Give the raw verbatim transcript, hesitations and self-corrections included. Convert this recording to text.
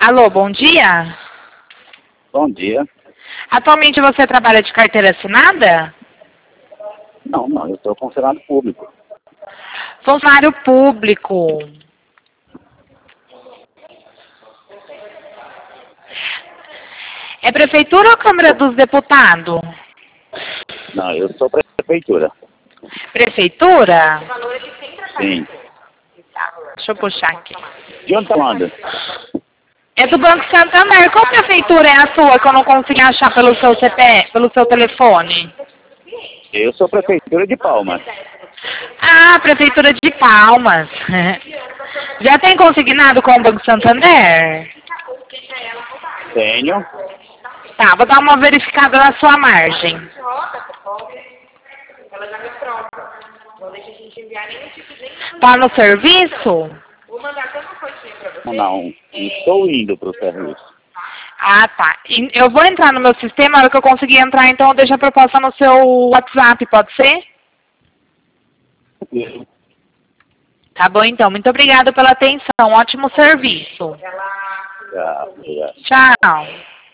Alô, bom dia. Bom dia. Atualmente você trabalha de carteira assinada? Não, não, eu sou funcionário público. Funcionário público. É prefeitura ou Câmara dos Deputados? Não, eu sou prefeitura. Prefeitura? Sim. Tá, deixa eu puxar aqui. De onde tá falando? É do Banco Santander. Qual prefeitura é a sua que eu não consegui achar pelo seu C P, pelo seu telefone? Eu sou prefeitura de Palmas. Ah, Prefeitura de Palmas. Já tem consignado com o Banco Santander? Tenho. Tá, vou dar uma verificada na sua margem. Tá no serviço? Não, estou indo para o serviço. Ah, tá. E eu vou entrar no meu sistema, na hora que eu conseguir entrar, então eu deixo a proposta no seu WhatsApp, pode ser? Tá bom, então. Muito obrigada pela atenção. Ótimo serviço. Já, já. Tchau.